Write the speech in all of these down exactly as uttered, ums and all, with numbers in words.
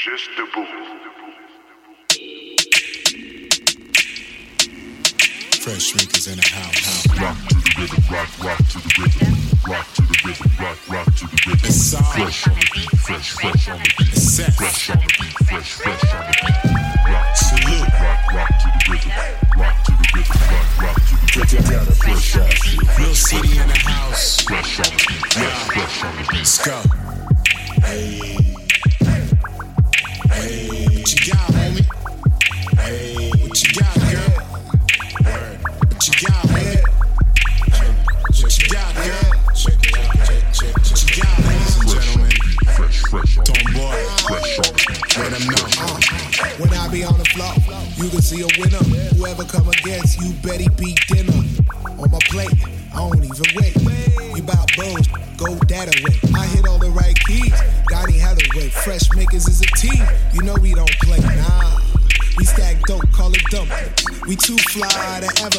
Just debout. Fresh makers in the house. Rock to the rhythm, rock, rock to the rhythm, rock to the rhythm, rock, rock to the rhythm. It's all fresh on the beat, fresh, fresh on the beat. It's set. Fresh on the beat, fresh, fresh on the beat. Rock to the Salute. rhythm, rock, rock to the rhythm, rock to the rhythm, rock, rock to the rhythm. Fresh on the beat, Real city in the house. fresh on the beat, fresh, fresh on the beat. Let's go. Hey, hey, what you got, homie? Hey, what you got, girl? Word. What you got, man? What you got, girl? Check it out, check, check, check. What you got, ladies and gentlemen? Fresh, fresh on the beat, Tomboy, fresh on the beat. let them know. Uh, when I be on the floor, you can see a winner. Whoever come against you, better be dinner. On my plate, I don't even wait. You bout bulls, go that away. I hit all the right keys, Donnie Hathaway. Fresh makers is a team, you know we don't play, nah. We stack dope, call it dumplings. We too fly to ever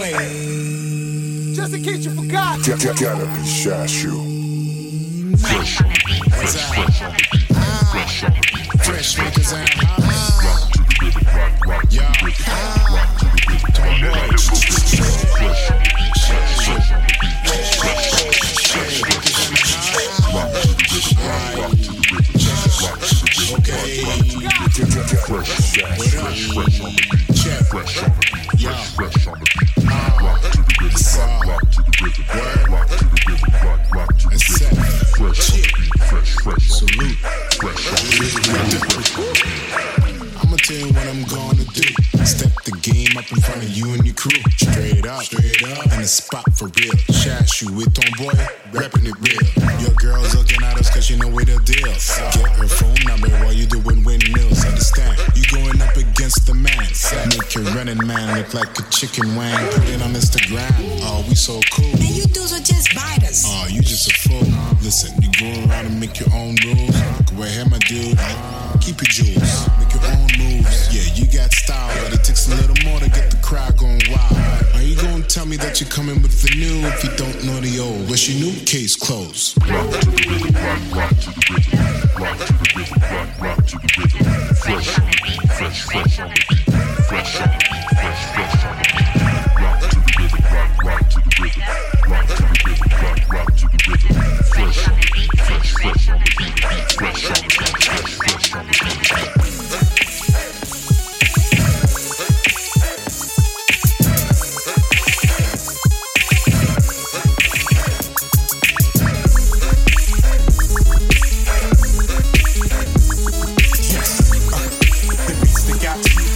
complain. Just in case you forgot. Gotta, gotta be Shashu. Fresh on the beat, fresh, fresh on the beat, fresh on the beat. Fresh makers in the house. Rock to the rhythm, rock, rock to Yeah. the rhythm, rock to the rhythm. Tomboy. Fresh on the beat, fresh, fresh on the beat, fresh on the beat, fresh, fresh on the beat. Rock to the rhythm, rock, rock to the rhythm, rock to the rhythm, Okay. rock, rock to the rhythm. Fresh, fresh, fresh, fresh on the beat, Check. fresh on the beat, Yeah. fresh, fresh on the beat. Rock to the rhythm, rock, rock to the rhythm, rock to the rhythm, rock, rock to the It's rhythm. set. Fresh on the beat, fresh, fresh on the beat, Salute. fresh on the beat, fresh on the beat. I'ma tell you what I'm gonna do. Step the game up in front of you and your crew. Straight up, straight up, in the spot for real. Shash you with Tomboy, reppin' it real. Your girls looking at us cause you know we the deal. Get her phone number while you doing windmills. Understand, you going up against the man. Make your running man look like a chicken wang. Put it on Instagram. Oh, we so cool. And you dudes are just biters. Oh, you just a fool. Listen, you go around and make your own rules. Go ahead, my dude. Keep your jewels. Make your own moves. Yeah, you got style, but it takes a little more to get the crowd going wild. Are you gonna tell me that you're coming with the new if you don't know the old? What's your new? Case closed. Rock to the rhythm, rock, rock to the rhythm, rock to the rhythm, rock, rock to the rhythm. Fresh on the beat, fresh, fresh on the beat, fresh on the beat, fresh, fresh on the beat. Rock to the rhythm, rock, rock to the rhythm, rock to the rhythm, rock, rock to the rhythm. Fresh on the beat, fresh, fresh on the beat, fresh on the beat, fresh, fresh on the beat. The beats that got you